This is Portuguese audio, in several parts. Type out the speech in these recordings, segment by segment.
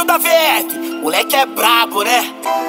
Manda ver, moleque é brabo, né?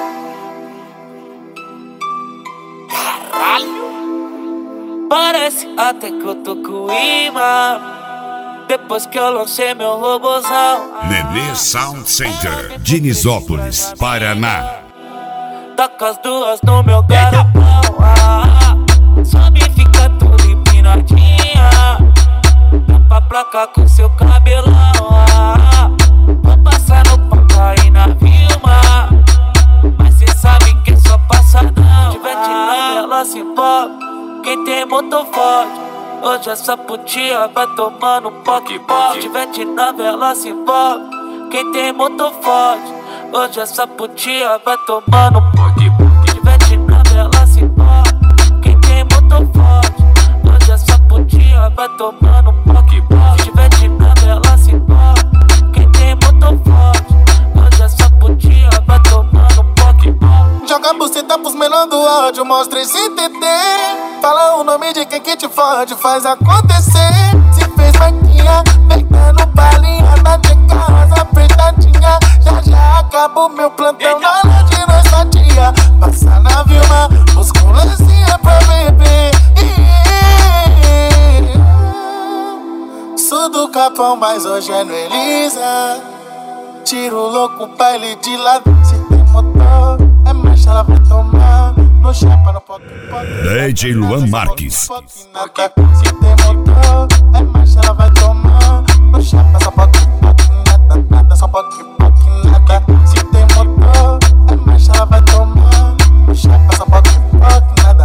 Caralho. Parece até que eu tô com imã depois que eu lancei meu robozão. Nenê Sound Center, Dinisópolis, Paraná. Tá com as duas no meu garapão. Sobe e fica tudo empinadinha. Dá pra placar com seu cabelão. Vou passar no papai na Vilma, mas cê sabe que é só passadão. Tiver tirando ela se envolve. Quem tem motor forte hoje essa putinha vai tomando poque-poque. Tivete na vela se envolve. Quem tem motor forte hoje essa putinha vai tomando poque-poque. Tivete na vela se envolve. Quem tem motor forte hoje essa putinha vai tomando poque-poque. Tivete na vela se envolve. Quem tem motor forte hoje essa putinha vai tomando poque-poque. Joga a buceta pros menor do ódio, mostra esse TT. Fala o nome de quem que te fode, faz acontecer. Se fez maquinha, pegando balinha na casa apertadinha. Já acaba o meu plantão na noite de nossa tia. Passa na Vilma, os colezinha pra beber. Sou do Capão, mas hoje é no Elisa. Tiro louco, baile de lado. Se tem motor, é marcha, ela vai tomar. No chapa, no poque. DJ Luan Marques. Se tem motor, é marcha, ela vai tomar. No chapa, só poque, nada. Só poque, nada. Se tem motor, é marcha, ela vai tomar. No chapa, só poque, nada.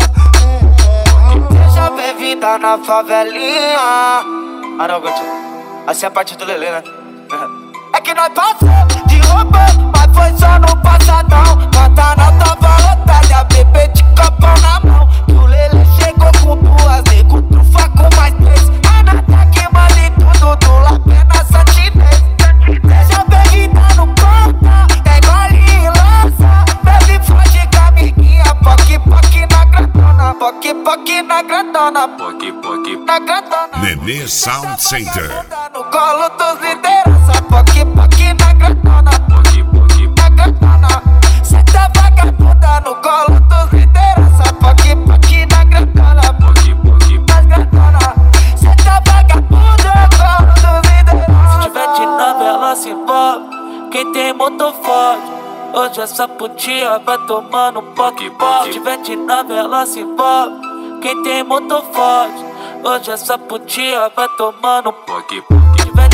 Seja bem-vinda na favelinha. Não, Gatinho. Assim é a parte do Lelê, né? É que nós passamos de roupa, mas foi só no passadão. Guantanal tava lotada, bebê de copão na mão. Que o Lelê chegou com duas, nego trufa com mais três. A nata que manda em tudo, do lapé na santinês. Seja bem-vinda no ponta, tem gole e lança. Bebe forte com a amiguinha, poque na gratona. Poque na gratona, poque na gratona. Nenê Sound Center. No colo dos liderança, poque na gratona, poque na gratona. Cê tá vagabunda no colo dos liderança, poque na gratona, poque na gratona. Cê tá vagabunda no colo dos liderança. Se tivete na vela se envolve. Quem tem motor forte hoje essa putinha vai tomando poque-poque. Se tivete na vela se envolve. Quem tem motor forte hoje essa putinha vai tomando poque-poque.